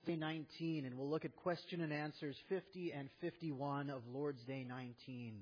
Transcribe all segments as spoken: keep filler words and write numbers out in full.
Day nineteen, and we'll look at question and answers fifty and fifty-one of Lord's Day nineteen.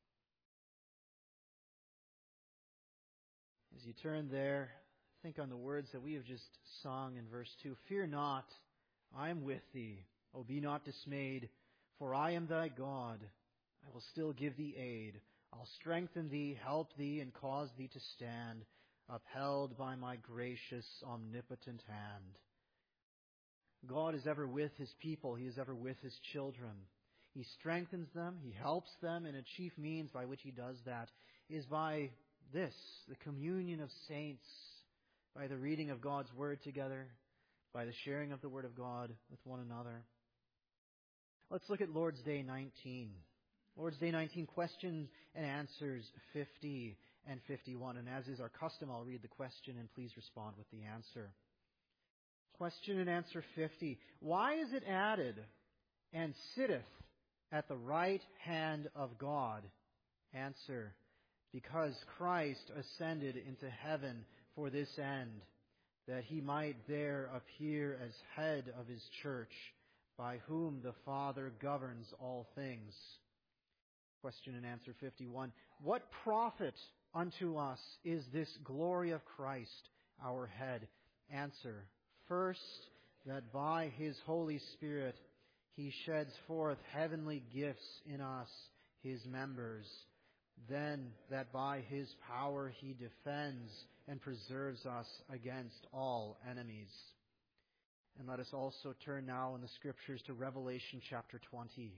As you turn there, think on the words that we have just sung in verse two. Fear not, I am with thee. O be not dismayed, for I am thy God. I will still give thee aid. I'll strengthen thee, help thee, and cause thee to stand, upheld by my gracious, omnipotent hand. God is ever with His people. He is ever with His children. He strengthens them. He helps them. And a chief means by which He does that is by this, the communion of saints, by the reading of God's Word together, by the sharing of the Word of God with one another. Let's look at Lord's Day nineteen. Lord's Day nineteen, questions and answers fifty and fifty-one. And as is our custom, I'll read the question and please respond with the answer. Question and answer fifty. Why is it added, and sitteth at the right hand of God? Answer. Because Christ ascended into heaven for this end, that He might there appear as head of His church, by whom the Father governs all things. Question and answer fifty-one. What profit unto us is this glory of Christ, our head? Answer. First, that by His Holy Spirit He sheds forth heavenly gifts in us, His members. Then, that by His power He defends and preserves us against all enemies. And let us also turn now in the Scriptures to Revelation chapter twenty.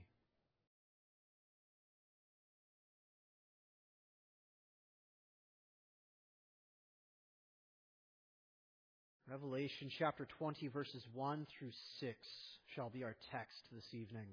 Revelation chapter twenty, verses one through six shall be our text this evening.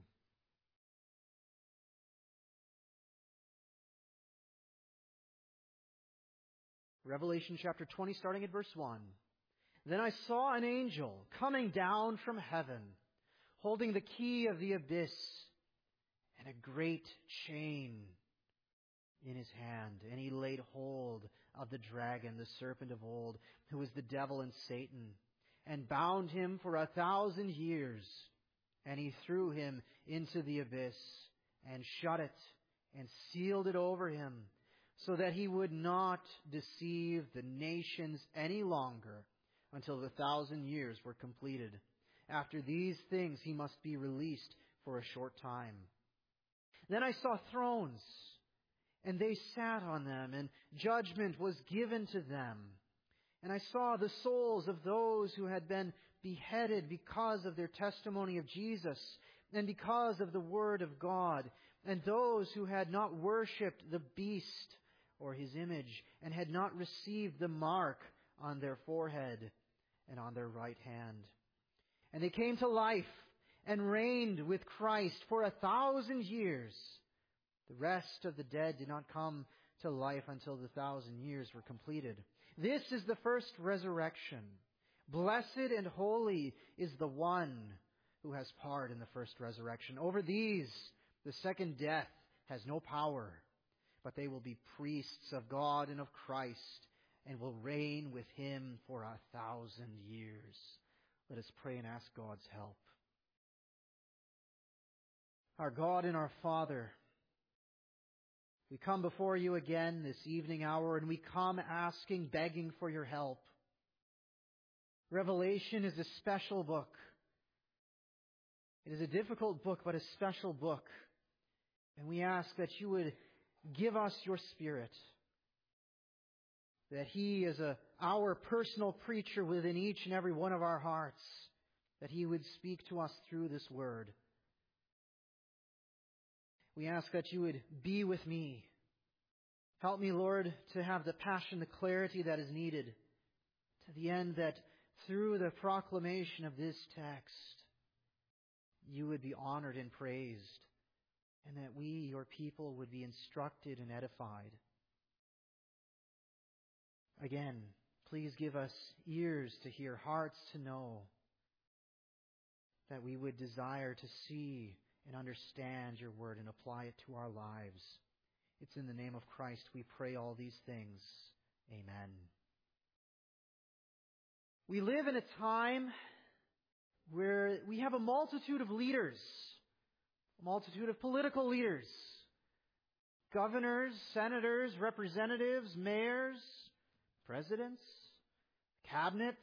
Revelation chapter twenty, starting at verse one. Then I saw an angel coming down from heaven, holding the key of the abyss and a great chain in his hand. And he laid hold of the dragon, the serpent of old, who is the devil and Satan, and bound him for a thousand years. And he threw him into the abyss, and shut it, and sealed it over him, so that he would not deceive the nations any longer, until the thousand years were completed. After these things he must be released for a short time. Then I saw thrones, and they sat on them, and judgment was given to them. And I saw the souls of those who had been beheaded because of their testimony of Jesus, and because of the word of God, and those who had not worshipped the beast or his image, and had not received the mark on their forehead and on their right hand. And they came to life and reigned with Christ for a thousand years. The rest of the dead did not come to life until the thousand years were completed. This is the first resurrection. Blessed and holy is the one who has part in the first resurrection. Over these, the second death has no power, but they will be priests of God and of Christ, and will reign with Him for a thousand years. Let us pray and ask God's help. Our God and our Father, we come before You again this evening hour, and we come asking, begging for Your help. Revelation is a special book. It is a difficult book, but a special book. And we ask that You would give us Your Spirit, that He is a, our personal preacher within each and every one of our hearts, that He would speak to us through this word. We ask that You would be with me. Help me, Lord, to have the passion, the clarity that is needed, to the end that through the proclamation of this text, You would be honored and praised, and that we, Your people, would be instructed and edified. Again, please give us ears to hear, hearts to know, that we would desire to see and understand Your word and apply it to our lives. It's in the name of Christ we pray all these things. Amen. We live in a time where we have a multitude of leaders, a multitude of political leaders, governors, senators, representatives, mayors, presidents, cabinet.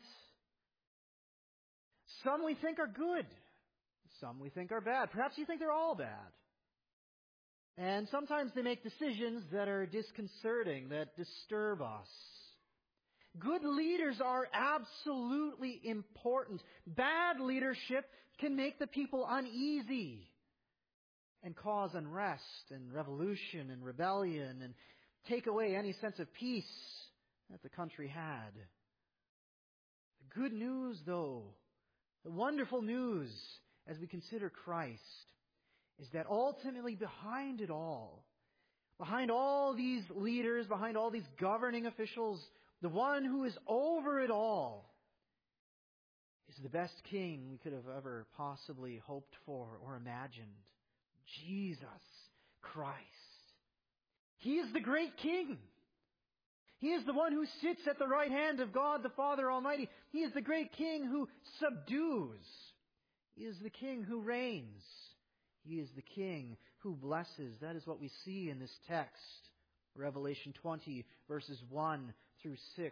Some we think are good. Some we think are bad. Perhaps you think they're all bad. And sometimes they make decisions that are disconcerting, that disturb us. Good leaders are absolutely important. Bad leadership can make the people uneasy and cause unrest and revolution and rebellion and take away any sense of peace that the country had. The good news, though, the wonderful news as we consider Christ, is that ultimately behind it all, behind all these leaders, behind all these governing officials, the one who is over it all is the best king we could have ever possibly hoped for or imagined. Jesus Christ. He is the great King. He is the one who sits at the right hand of God the Father Almighty. He is the great King who subdues. He is the King who reigns. He is the King who blesses. That is what we see in this text. Revelation twenty, verses one through six.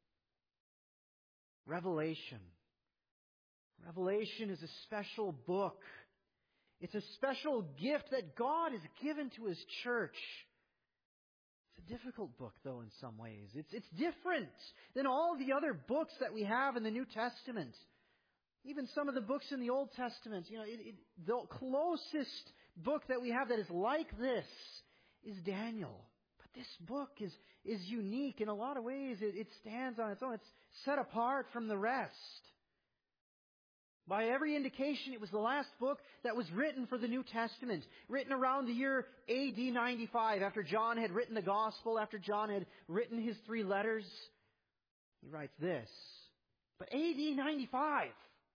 Revelation. Revelation is a special book. It's a special gift that God has given to His church. It's a difficult book, though, in some ways. It's, it's different than all the other books that we have in the New Testament. Even some of the books in the Old Testament. You know, it, it, the closest book that we have that is like this is Daniel. But this book is, is unique. In a lot of ways, it, it stands on its own. It's set apart from the rest. By every indication, it was the last book that was written for the New Testament, written around the year A D ninety-five, after John had written the Gospel, after John had written his three letters. He writes this. But A D ninety-five,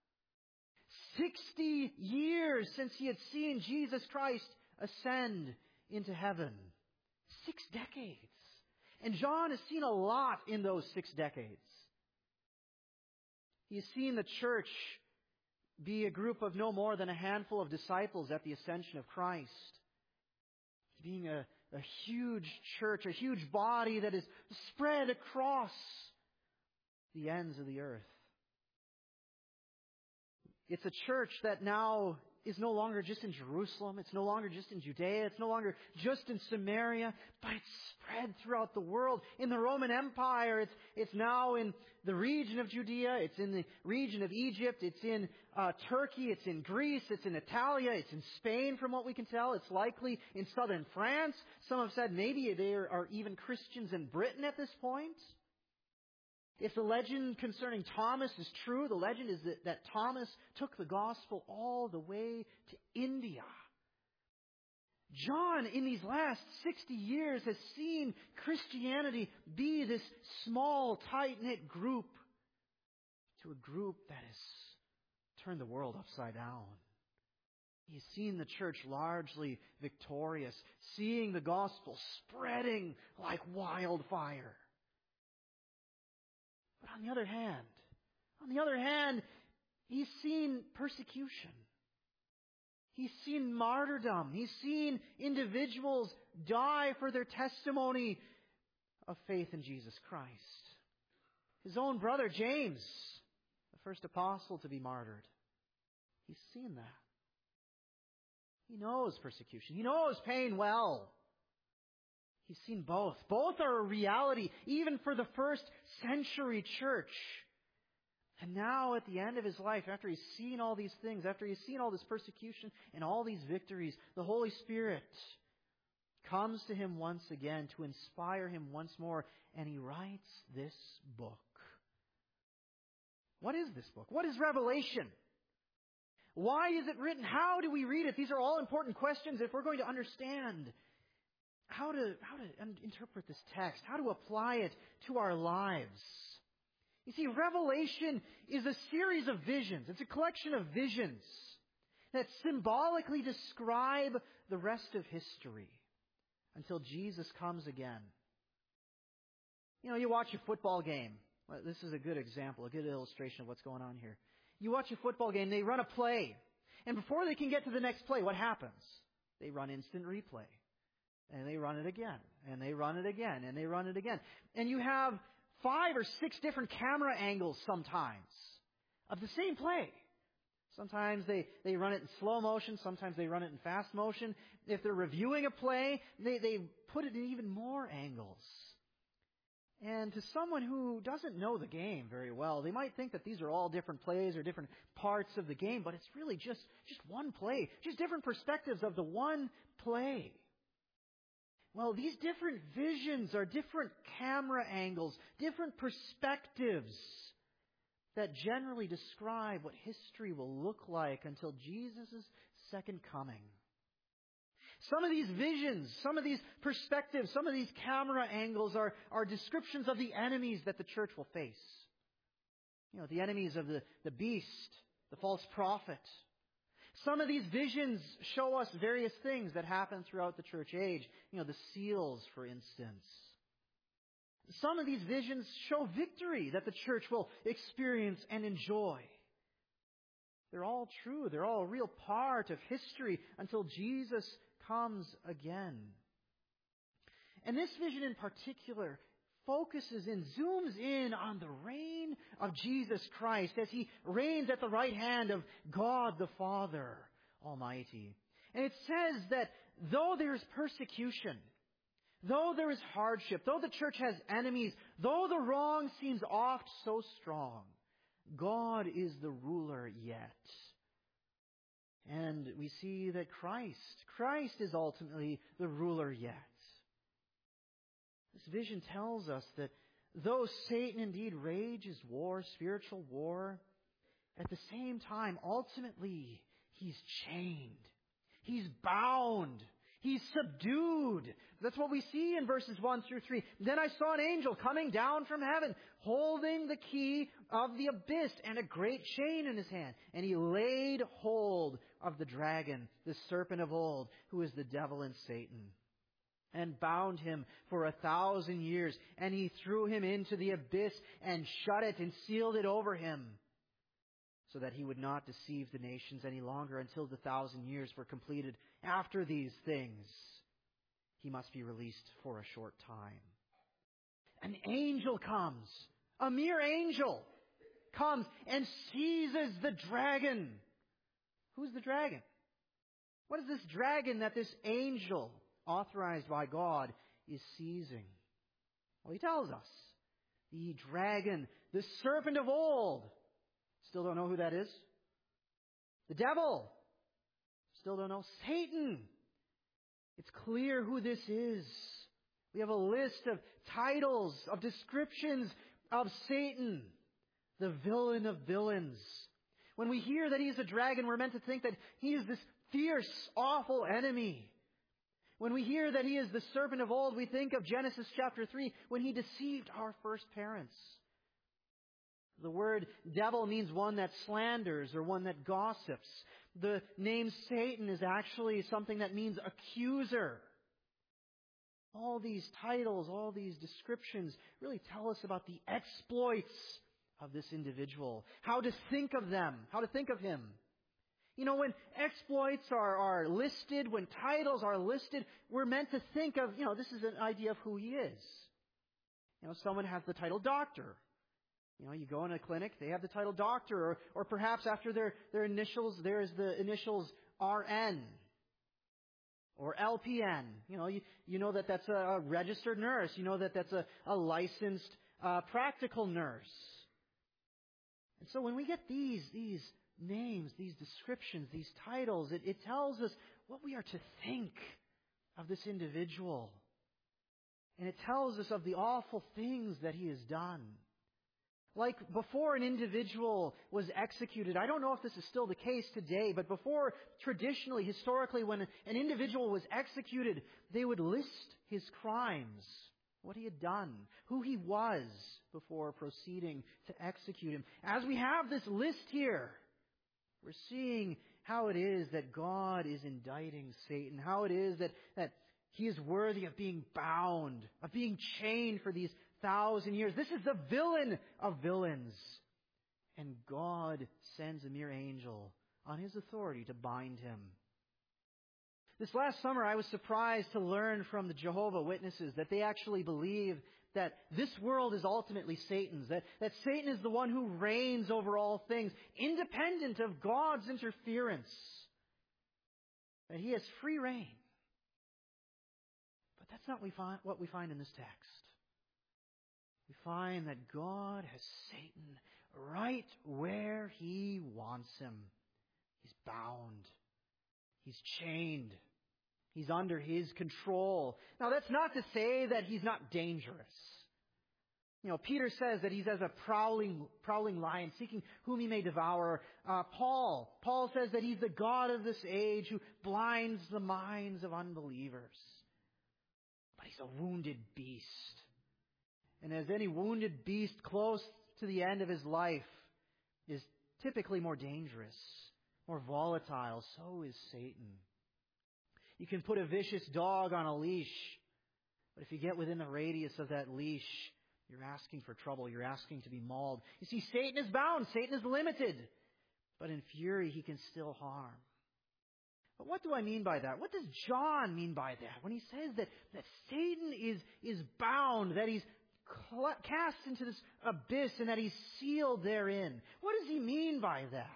sixty years since he had seen Jesus Christ ascend into heaven. Six decades. And John has seen a lot in those six decades. He has seen the church be a group of no more than a handful of disciples at the ascension of Christ. Being a, a huge church, a huge body that is spread across the ends of the earth. It's a church that now is no longer just in Jerusalem. It's no longer just in Judea. It's no longer just in Samaria, but it's spread throughout the world. In the Roman Empire, it's, it's now in the region of Judea. It's in the region of Egypt. It's in uh, Turkey. It's in Greece. It's in Italia. It's in Spain, from what we can tell. It's likely in southern France. Some have said maybe there are even Christians in Britain at this point. If the legend concerning Thomas is true, the legend is that, that Thomas took the gospel all the way to India. John, in these last sixty years, has seen Christianity be this small, tight-knit group to a group that has turned the world upside down. He's seen the church largely victorious, seeing the gospel spreading like wildfire. But on the other hand, on the other hand, he's seen persecution. He's seen martyrdom. He's seen individuals die for their testimony of faith in Jesus Christ. His own brother, James, the first apostle to be martyred. He's seen that. He knows persecution. He knows pain well. He's seen both. Both are a reality, even for the first century church. And now, at the end of his life, after he's seen all these things, after he's seen all this persecution and all these victories, the Holy Spirit comes to him once again to inspire him once more, and he writes this book. What is this book? What is Revelation? Why is it written? How do we read it? These are all important questions if we're going to understand how to, how to interpret this text, how to apply it to our lives. You see, Revelation is a series of visions. It's a collection of visions that symbolically describe the rest of history until Jesus comes again. You know, you watch a football game. This is a good example, a good illustration of what's going on here. You watch a football game, they run a play. And before they can get to the next play, what happens? They run instant replay. And they run it again. And they run it again. And they run it again. And you have five or six different camera angles sometimes of the same play. Sometimes they, they run it in slow motion. Sometimes they run it in fast motion. If they're reviewing a play, they, they put it in even more angles. And to someone who doesn't know the game very well, they might think that these are all different plays or different parts of the game, but it's really just, just one play, just different perspectives of the one play. Well, these different visions are different camera angles, different perspectives that generally describe what history will look like until Jesus' second coming. Some of these visions, some of these perspectives, some of these camera angles are, are descriptions of the enemies that the church will face. You know, the enemies of the, the beast, the false prophet. Some of these visions show us various things that happen throughout the church age. You know, the seals, for instance. Some of these visions show victory that the church will experience and enjoy. They're all true. They're all a real part of history until Jesus comes again. And this vision in particular focuses in, zooms in on the reign of Jesus Christ as He reigns at the right hand of God the Father Almighty. And it says that though there is persecution, though there is hardship, though the church has enemies, though the wrong seems oft so strong, God is the ruler yet. And we see that Christ, Christ is ultimately the ruler yet. This vision tells us that though Satan indeed rages war, spiritual war, at the same time, ultimately, he's chained. He's bound. He's subdued. That's what we see in verses one through three. Then I saw an angel coming down from heaven, holding the key of the abyss and a great chain in his hand. And he laid hold of the dragon, the serpent of old, who is the devil and Satan, and bound him for a thousand years. And he threw him into the abyss and shut it and sealed it over him, so that he would not deceive the nations any longer until the thousand years were completed. After these things, he must be released for a short time. An angel comes, a mere angel comes and seizes the dragon. Who's the dragon? What is this dragon that this angel, authorized by God, is seizing? Well, he tells us. The dragon, the serpent of old. Still don't know who that is. The devil. Still don't know. Satan. It's clear who this is. We have a list of titles, of descriptions of Satan, the villain of villains. When we hear that he's a dragon, we're meant to think that he is this fierce, awful enemy. When we hear that he is the serpent of old, we think of Genesis chapter three, when he deceived our first parents. The word devil means one that slanders or one that gossips. The name Satan is actually something that means accuser. All these titles, all these descriptions really tell us about the exploits of this individual. How to think of them. How to think of him. You know, when exploits are, are listed, when titles are listed, we're meant to think of, you know, this is an idea of who he is. You know, someone has the title doctor. You know, you go in a clinic, they have the title doctor, or, or perhaps after their, their initials, there's the initials R N or L P N. You know, you, you know that that's a registered nurse. You know that that's a, a licensed uh, practical nurse. And so when we get these, these names, these descriptions, these titles, it, it tells us what we are to think of this individual. And it tells us of the awful things that he has done. Like before an individual was executed, I don't know if this is still the case today, but before, traditionally, historically, when an individual was executed, they would list his crimes, what he had done, who he was before proceeding to execute him. As we have this list here, we're seeing how it is that God is indicting Satan, how it is that, that he is worthy of being bound, of being chained for these thousand years. This is the villain of villains. and God sends a mere angel on his authority to bind him. This last summer, I was surprised to learn from the Jehovah's Witnesses that they actually believe that this world is ultimately Satan's, that, that Satan is the one who reigns over all things, independent of God's interference, that he has free reign. But that's not we find, what we find in this text. We find that God has Satan right where he wants him. He's bound. He's chained. He's under his control. Now, that's not to say that he's not dangerous. You know, Peter says that he's as a prowling, prowling lion, seeking whom he may devour. Uh, Paul, Paul says that he's the God of this age who blinds the minds of unbelievers. But he's a wounded beast. And as any wounded beast close to the end of his life is typically more dangerous, more volatile, so is Satan. You can put a vicious dog on a leash, but if you get within the radius of that leash, you're asking for trouble. You're asking to be mauled. You see, Satan is bound. Satan is limited. But in fury, he can still harm. But what do I mean by that? What does John mean by that? When he says that, that Satan is, is bound, that he's cast into this abyss and that he's sealed therein. What does he mean by that?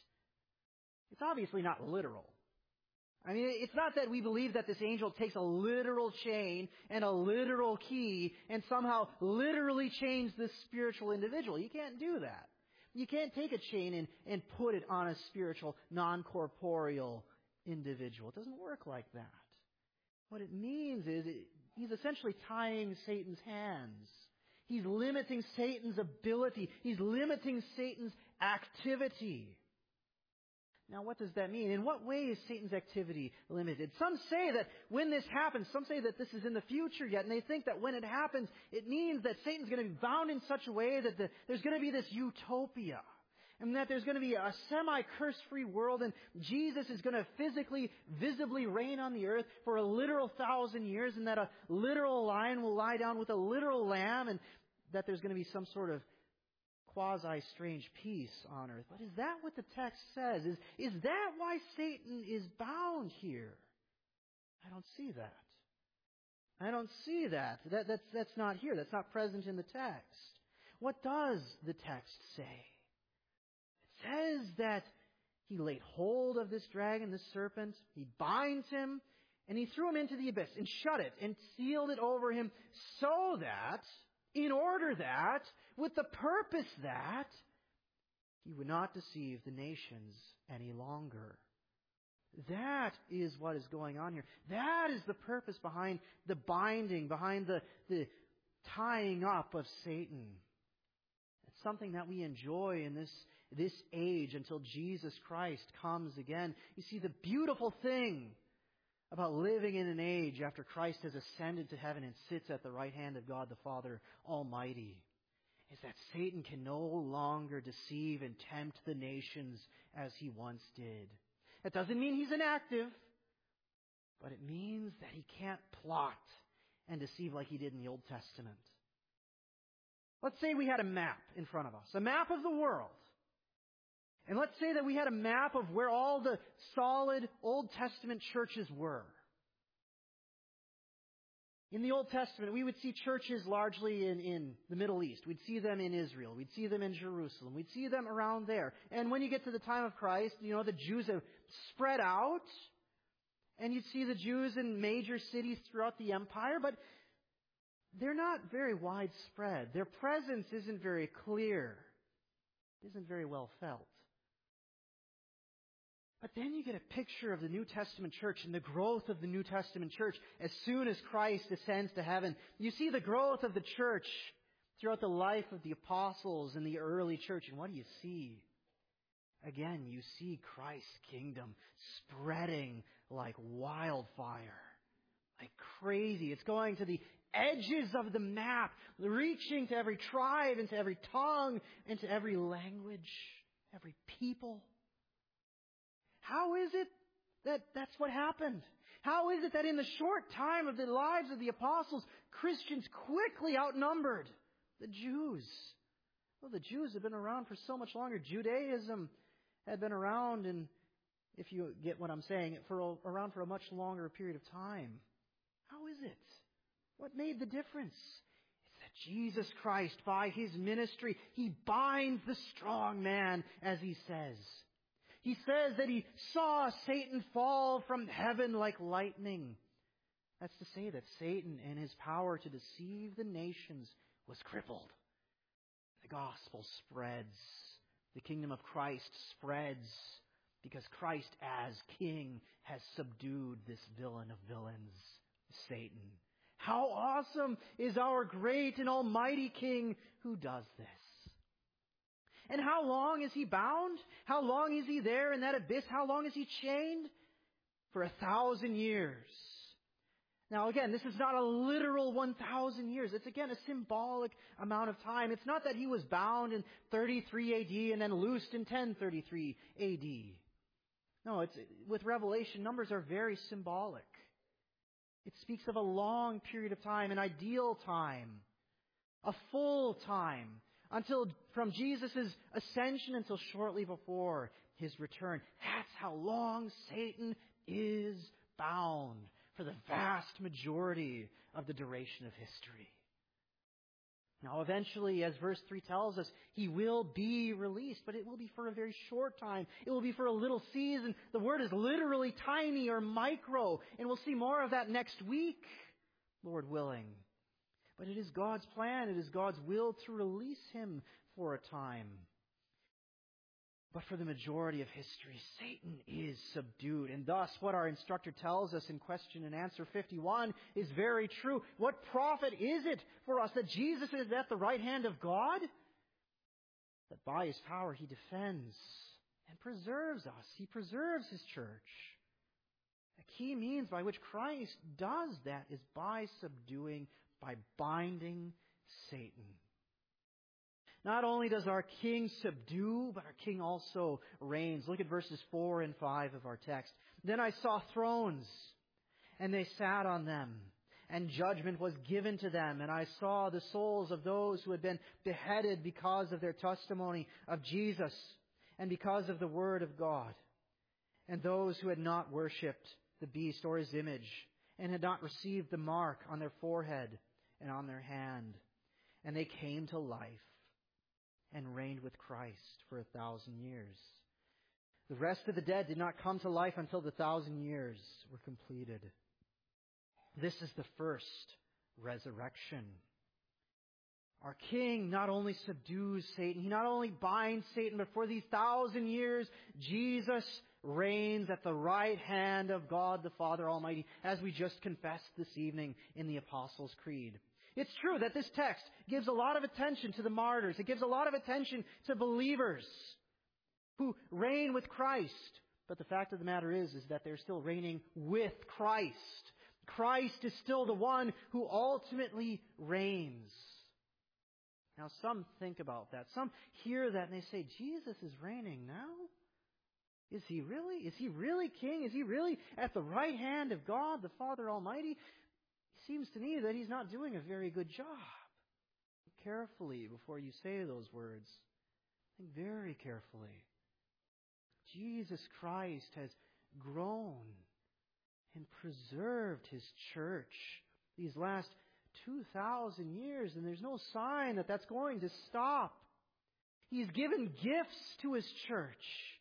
It's obviously not literal. I mean, it's not that we believe that this angel takes a literal chain and a literal key and somehow literally chains this spiritual individual. You can't do that. You can't take a chain and, and put it on a spiritual, non-corporeal individual. It doesn't work like that. What it means is it, he's essentially tying Satan's hands. He's limiting Satan's ability. He's limiting Satan's activity. Now, what does that mean? In what way is Satan's activity limited? Some say that when this happens, some say that this is in the future yet, and they think that when it happens, it means that Satan's going to be bound in such a way that the, there's going to be this utopia, and that there's going to be a semi-curse-free world, and Jesus is going to physically, visibly reign on the earth for a literal thousand years, and that a literal lion will lie down with a literal lamb, and that there's going to be some sort of quasi-strange peace on earth. But is that what the text says? Is, is that why Satan is bound here? I don't see that. I don't see that. that that's, that's not here. That's not present in the text. What does the text say? It says that he laid hold of this dragon, this serpent. He binds him, and he threw him into the abyss and shut it and sealed it over him so that, in order that, with the purpose that he would not deceive the nations any longer. That is what is going on here. That is the purpose behind the binding, behind the, the tying up of Satan. It's something that we enjoy in this, this age until Jesus Christ comes again. You see, the beautiful thing about living in an age after Christ has ascended to heaven and sits at the right hand of God the Father Almighty is that Satan can no longer deceive and tempt the nations as he once did. That doesn't mean he's inactive, but it means that he can't plot and deceive like he did in the Old Testament. Let's say we had a map in front of us, a map of the world. And let's say that we had a map of where all the solid Old Testament churches were. In the Old Testament, we would see churches largely in, in the Middle East. We'd see them in Israel. We'd see them in Jerusalem. We'd see them around there. And when you get to the time of Christ, you know, the Jews have spread out. And you'd see the Jews in major cities throughout the empire. But they're not very widespread. Their presence isn't very clear. It isn't very well felt. But then you get a picture of the New Testament church and the growth of the New Testament church as soon as Christ ascends to heaven. You see the growth of the church throughout the life of the apostles and the early church. And what do you see? Again, you see Christ's kingdom spreading like wildfire, like crazy. It's going to the edges of the map, reaching to every tribe and to every tongue and to every language, every people. How is it that that's what happened? How is it that in the short time of the lives of the apostles, Christians quickly outnumbered the Jews? Well, the Jews had been around for so much longer. Judaism had been around, and if you get what I'm saying, for a, around for a much longer period of time. How is it? What made the difference? It's that Jesus Christ, by His ministry, He binds the strong man, as He says. He says that He saw Satan fall from heaven like lightning. That's to say that Satan and his power to deceive the nations was crippled. The gospel spreads. The kingdom of Christ spreads because Christ as King has subdued this villain of villains, Satan. How awesome is our great and almighty King who does this. And how long is He bound? How long is He there in that abyss? How long is He chained? For a thousand years. Now again, this is not a literal one thousand years. It's again a symbolic amount of time. It's not that He was bound in thirty-three A D and then loosed in ten thirty-three A D. No, it's, with Revelation, numbers are very symbolic. It speaks of a long period of time, an ideal time, a full time, until from Jesus' ascension until shortly before His return. That's how long Satan is bound for the vast majority of the duration of history. Now, eventually, as verse three tells us, He will be released, but it will be for a very short time. It will be for a little season. The word is literally tiny or micro, and we'll see more of that next week, Lord willing. But it is God's plan, it is God's will to release Him for a time. But for the majority of history, Satan is subdued. And thus, what our instructor tells us in question and answer fifty-one is very true. What profit is it for us that Jesus is at the right hand of God? That by His power He defends and preserves us. He preserves His church. A key means by which Christ does that is by subduing, by binding Satan. Not only does our King subdue, but our King also reigns. Look at verses four and five of our text. Then I saw thrones, and they sat on them, and judgment was given to them. And I saw the souls of those who had been beheaded because of their testimony of Jesus and because of the word of God, and those who had not worshipped the beast or his image, and had not received the mark on their forehead and on their hand. And they came to life and reigned with Christ for a thousand years. The rest of the dead did not come to life until the thousand years were completed. This is the first resurrection. Our King not only subdues Satan, He not only binds Satan, but for these thousand years, Jesus reigns at the right hand of God the Father Almighty, as we just confessed this evening in the Apostles' Creed. It's true that this text gives a lot of attention to the martyrs. It gives a lot of attention to believers who reign with Christ. But the fact of the matter is, is that they're still reigning with Christ. Christ is still the one who ultimately reigns. Now, some think about that. Some hear that and they say, Jesus is reigning now? Is He really? Is He really King? Is He really at the right hand of God, the Father Almighty? It seems to me that He's not doing a very good job. Think carefully before you say those words. Think very carefully. Jesus Christ has grown and preserved His church these last two thousand years, and there's no sign that that's going to stop. He's given gifts to His church.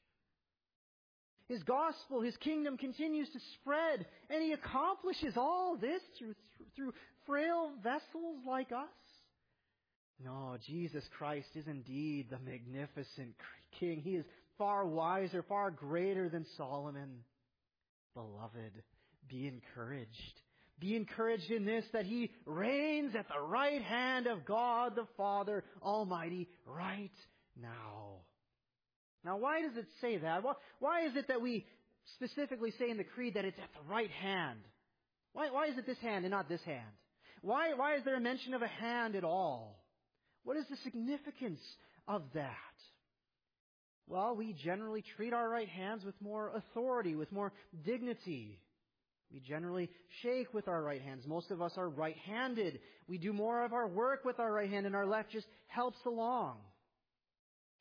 His gospel, His kingdom continues to spread, and He accomplishes all this through, through frail vessels like us. No, Jesus Christ is indeed the magnificent King. He is far wiser, far greater than Solomon. Beloved, be encouraged. Be encouraged in this, that He reigns at the right hand of God the Father Almighty right now. Now, why does it say that? Why is it that we specifically say in the Creed that it's at the right hand? Why, why is it this hand and not this hand? Why, why is there a mention of a hand at all? What is the significance of that? Well, we generally treat our right hands with more authority, with more dignity. We generally shake with our right hands. Most of us are right-handed. We do more of our work with our right hand, and our left just helps along.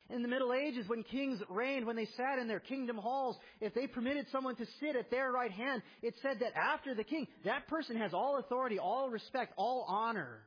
In the Middle Ages, when kings reigned, when they sat in their kingdom halls, if they permitted someone to sit at their right hand, it said that after the king, that person has all authority, all respect, all honor.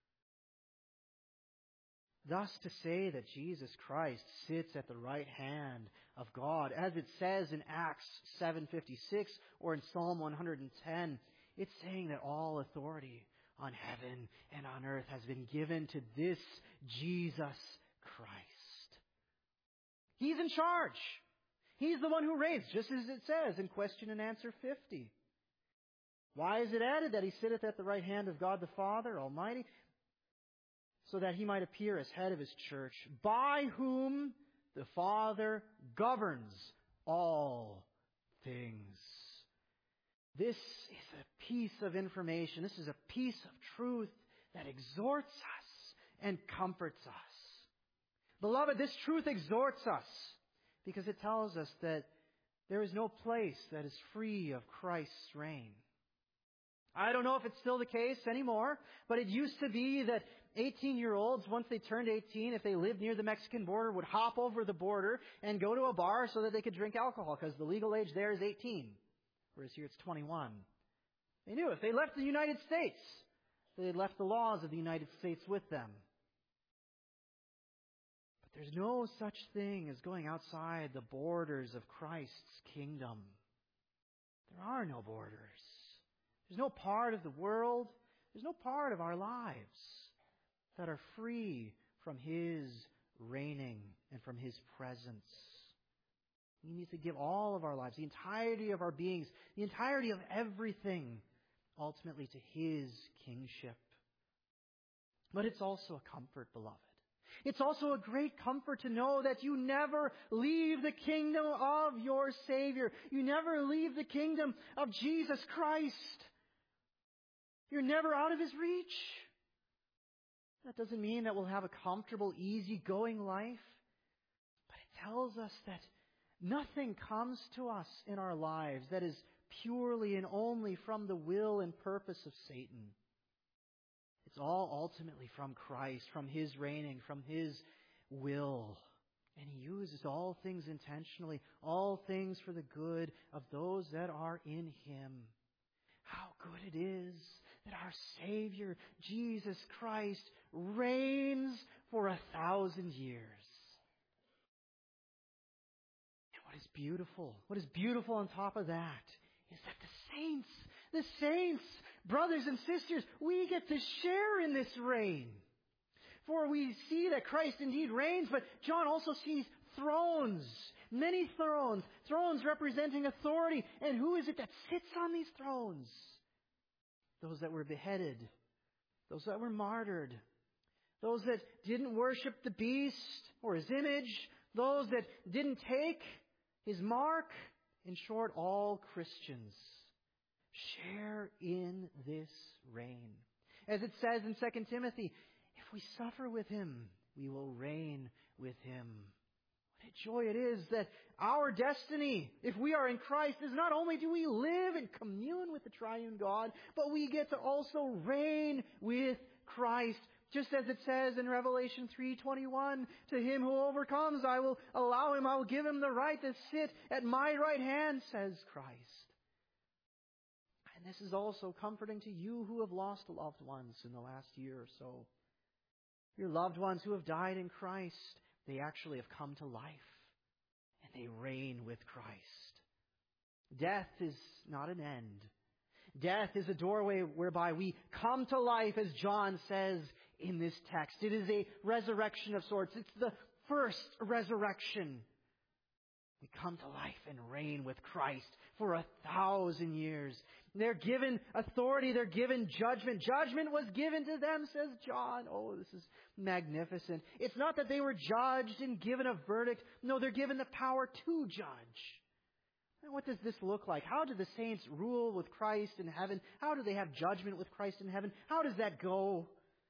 Thus to say that Jesus Christ sits at the right hand of God, as it says in Acts seven fifty-six or in Psalm one hundred ten, it's saying that all authority on heaven and on earth has been given to this Jesus Christ. He's in charge. He's the one who reigns, just as it says in question and answer fifty. Why is it added that he sitteth at the right hand of God the Father Almighty? So that he might appear as head of his church, by whom the Father governs all things. This is a piece of information. This is a piece of truth that exhorts us and comforts us. Beloved, this truth exhorts us because it tells us that there is no place that is free of Christ's reign. I don't know if it's still the case anymore, but it used to be that eighteen-year-olds, once they turned eighteen, if they lived near the Mexican border, would hop over the border and go to a bar so that they could drink alcohol, because the legal age there is eighteen, whereas here it's twenty-one. They knew if they left the United States, they had left the laws of the United States with them. But there's no such thing as going outside the borders of Christ's kingdom. There are no borders. There's no part of the world, there's no part of our lives that are free from His reigning and from His presence. We need to give all of our lives, the entirety of our beings, the entirety of everything, ultimately to His kingship. But it's also a comfort, beloved. It's also a great comfort to know that you never leave the kingdom of your Savior. You never leave the kingdom of Jesus Christ. You're never out of His reach. That doesn't mean that we'll have a comfortable, easy-going life. But it tells us that nothing comes to us in our lives that is purely and only from the will and purpose of Satan. It's all ultimately from Christ, from His reigning, from His will. And He uses all things intentionally, all things for the good of those that are in Him. How good it is that our Savior, Jesus Christ, reigns for a thousand years. And what is beautiful, what is beautiful on top of that, is that the saints, the saints, brothers and sisters, we get to share in this reign. For we see that Christ indeed reigns, but John also sees thrones, many thrones, thrones representing authority. And who is it that sits on these thrones? Those that were beheaded, those that were martyred, those that didn't worship the beast or his image, those that didn't take his mark. In short, all Christians share in this reign. As it says in Second Timothy, if we suffer with Him, we will reign with Him. What a joy it is that our destiny, if we are in Christ, is not only do we live and commune with the triune God, but we get to also reign with Christ. Just as it says in Revelation three twenty-one, to him who overcomes, I will allow him, I will give him the right to sit at my right hand, says Christ. And this is also comforting to you who have lost loved ones in the last year or so. Your loved ones who have died in Christ, they actually have come to life. And they reign with Christ. Death is not an end. Death is a doorway whereby we come to life, as John says in this text. It is a resurrection of sorts. It's the first resurrection. We come to life and reign with Christ for a thousand years. They're given authority. They're given judgment. Judgment was given to them, says John. Oh, this is magnificent. It's not that they were judged and given a verdict. No, they're given the power to judge. And what does this look like? How do the saints rule with Christ in heaven? How do they have judgment with Christ in heaven? How does that go?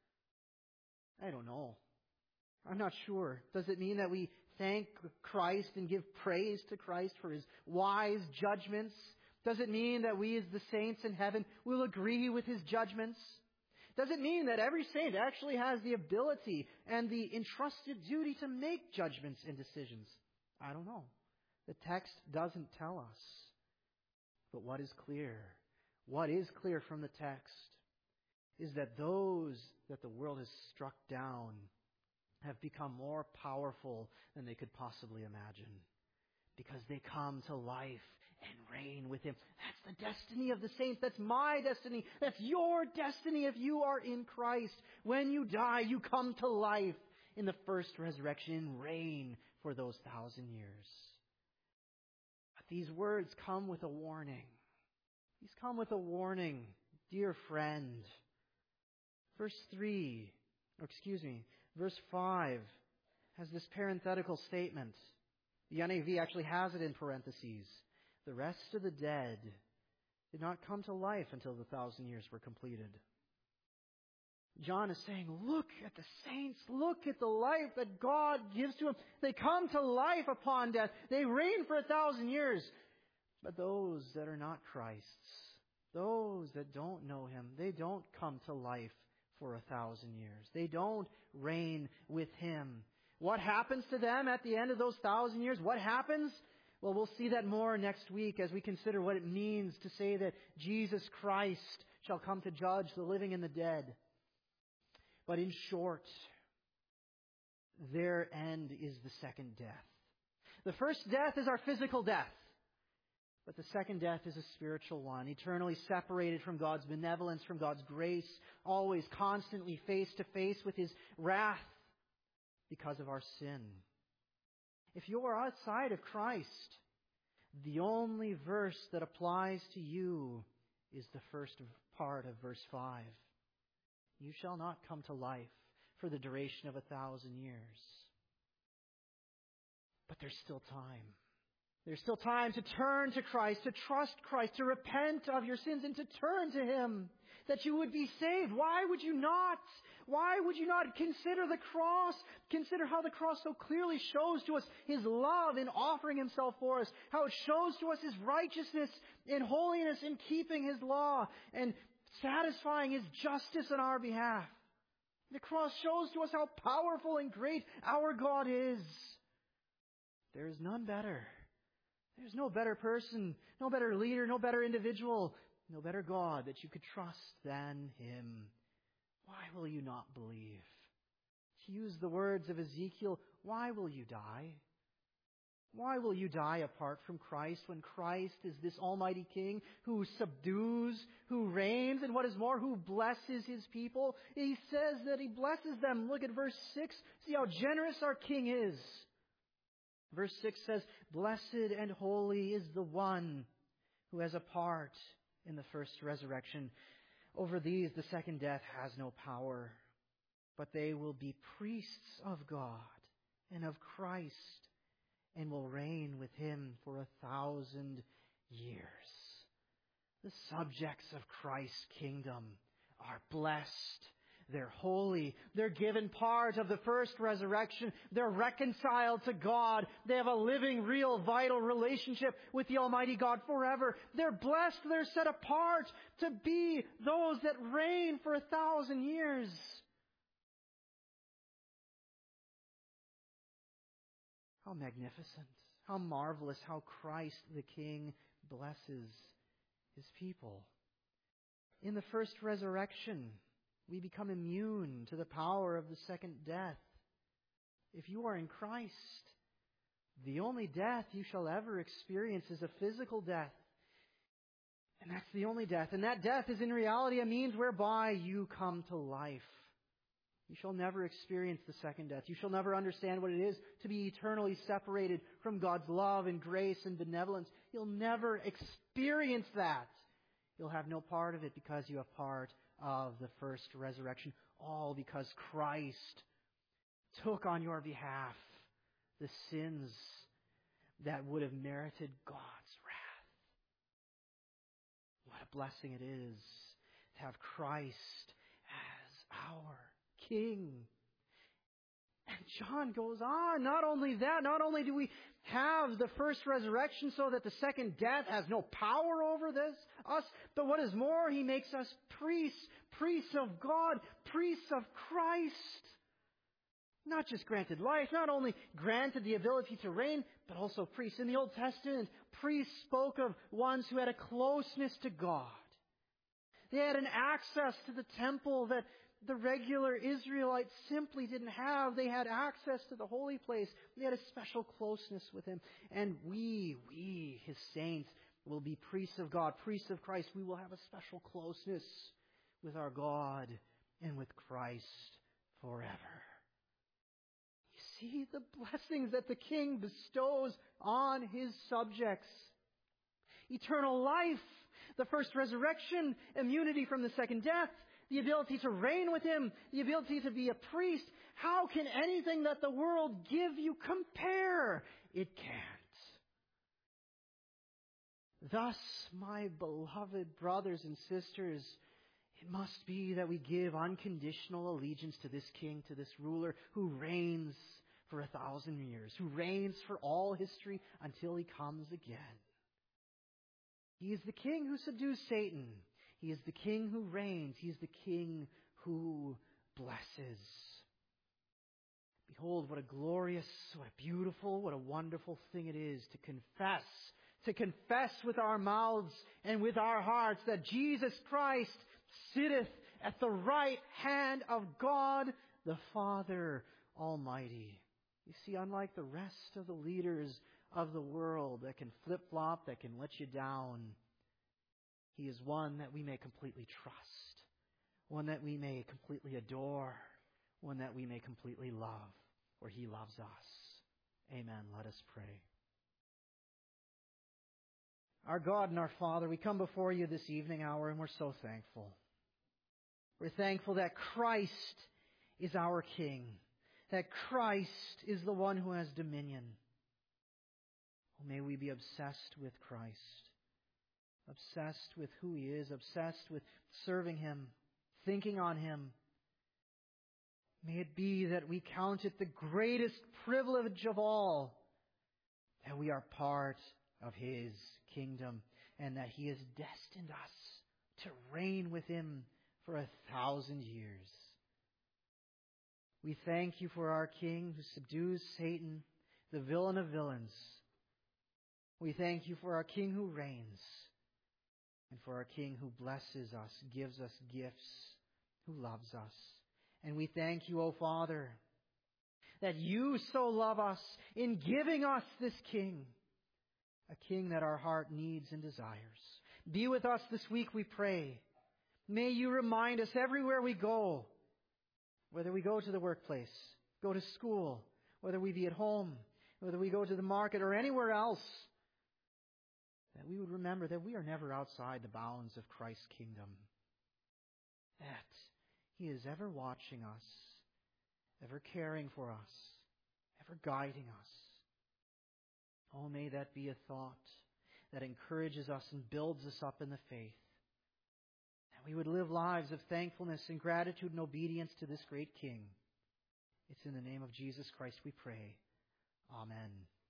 I don't know. I'm not sure. Does it mean that we thank Christ and give praise to Christ for His wise judgments? Does it mean that we as the saints in heaven will agree with His judgments? Does it mean that every saint actually has the ability and the entrusted duty to make judgments and decisions? I don't know. The text doesn't tell us. But what is clear, what is clear from the text, is that those that the world has struck down have become more powerful than they could possibly imagine, because they come to life and reign with Him. That's the destiny of the saints. That's my destiny. That's your destiny if you are in Christ. When you die, you come to life in the first resurrection and reign for those thousand years. But these words come with a warning. These come with a warning, dear friend. Verse three, or excuse me, verse five has this parenthetical statement. The N A V actually has it in parentheses. The rest of the dead did not come to life until the thousand years were completed. John is saying, look at the saints. Look at the life that God gives to them. They come to life upon death. They reign for a thousand years. But those that are not Christ's, those that don't know Him, they don't come to life for a thousand years. They don't reign with Him. What happens to them at the end of those thousand years? What happens? Well, we'll see that more next week as we consider what it means to say that Jesus Christ shall come to judge the living and the dead. But in short, their end is the second death. The first death is our physical death. But the second death is a spiritual one, eternally separated from God's benevolence, from God's grace, always constantly face to face with His wrath because of our sin. If you are outside of Christ, the only verse that applies to you is the first part of verse five. You shall not come to life for the duration of a thousand years. But there's still time. There's still time to turn to Christ, to trust Christ, to repent of your sins and to turn to Him, that you would be saved. Why would you not? Why would you not consider the cross? Consider how the cross so clearly shows to us His love in offering Himself for us, how it shows to us His righteousness in holiness in keeping His law and satisfying His justice on our behalf. The cross shows to us how powerful and great our God is. There is none better. There's no better person, no better leader, no better individual, no better God that you could trust than Him. Why will you not believe? To use the words of Ezekiel, why will you die? Why will you die apart from Christ when Christ is this almighty King who subdues, who reigns, and what is more, who blesses His people? He says that He blesses them. Look at verse six. See how generous our King is. Verse six says, blessed and holy is the one who has a part in the first resurrection. Over these the second death has no power, but they will be priests of God and of Christ and will reign with Him for a thousand years. The subjects of Christ's kingdom are blessed. They're holy. They're given part of the first resurrection. They're reconciled to God. They have a living, real, vital relationship with the Almighty God forever. They're blessed. They're set apart to be those that reign for a thousand years. How magnificent. How marvelous how Christ the King blesses His people. In the first resurrection, we become immune to the power of the second death. If you are in Christ, the only death you shall ever experience is a physical death. And that's the only death. And that death is in reality a means whereby you come to life. You shall never experience the second death. You shall never understand what it is to be eternally separated from God's love and grace and benevolence. You'll never experience that. You'll have no part of it because you have part of the first resurrection, all because Christ took on your behalf the sins that would have merited God's wrath. What a blessing it is to have Christ as our King. And John goes on. Not only that, not only do we have the first resurrection so that the second death has no power over this, us, but what is more, he makes us priests, priests of God, priests of Christ. Not just granted life, not only granted the ability to reign, but also priests. In the Old Testament, priests spoke of ones who had a closeness to God. They had an access to the temple that the regular Israelites simply didn't have. They had access to the holy place. They had a special closeness with Him. And we, we, His saints, will be priests of God, priests of Christ. We will have a special closeness with our God and with Christ forever. You see the blessings that the King bestows on His subjects. Eternal life, the first resurrection, immunity from the second death, the ability to reign with Him, the ability to be a priest. How can anything that the world give you compare? It can't. Thus, my beloved brothers and sisters, it must be that we give unconditional allegiance to this King, to this ruler who reigns for a thousand years, who reigns for all history until He comes again. He is the King who subdues Satan. He is the King who reigns. He is the King who blesses. Behold, what a glorious, what a beautiful, what a wonderful thing it is to confess, to confess with our mouths and with our hearts that Jesus Christ sitteth at the right hand of God the Father Almighty. You see, unlike the rest of the leaders of the world that can flip-flop, that can let you down, He is one that we may completely trust, one that we may completely adore, one that we may completely love, for He loves us. Amen. Let us pray. Our God and our Father, we come before You this evening hour, and we're so thankful. We're thankful that Christ is our King, that Christ is the one who has dominion. Oh, may we be obsessed with Christ, obsessed with who He is, obsessed with serving Him, thinking on Him. May it be that we count it the greatest privilege of all that we are part of His kingdom and that He has destined us to reign with Him for a thousand years. We thank You for our King who subdues Satan, the villain of villains. We thank You for our King who reigns, and for our King who blesses us, gives us gifts, who loves us. And we thank You, O Father, that You so love us in giving us this King, a King that our heart needs and desires. Be with us this week, we pray. May You remind us everywhere we go, whether we go to the workplace, go to school, whether we be at home, whether we go to the market or anywhere else, that we would remember that we are never outside the bounds of Christ's kingdom. That He is ever watching us, ever caring for us, ever guiding us. Oh, may that be a thought that encourages us and builds us up in the faith. That we would live lives of thankfulness and gratitude and obedience to this great King. It's in the name of Jesus Christ we pray. Amen.